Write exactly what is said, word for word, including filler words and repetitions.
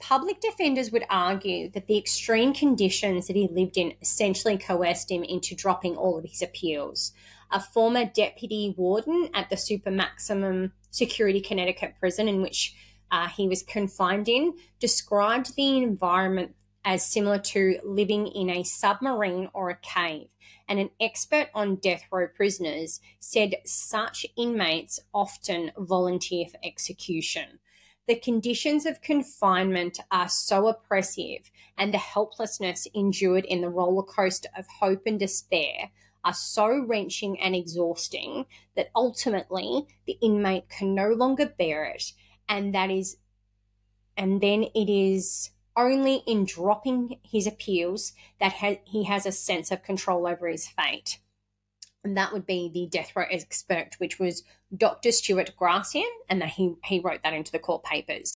public defenders would argue that the extreme conditions that he lived in essentially coerced him into dropping all of his appeals. A former deputy warden at the super maximum security Connecticut prison in which uh, he was confined in described the environment as similar to living in a submarine or a cave. And an expert on death row prisoners said such inmates often volunteer for execution. The conditions of confinement are so oppressive, and the helplessness endured in the roller coaster of hope and despair are so wrenching and exhausting that ultimately the inmate can no longer bear it, and that is, and then it is only in dropping his appeals that ha- he has a sense of control over his fate. And that would be the death row expert, which was Doctor Stuart Gracian, and that he, he wrote that into the court papers.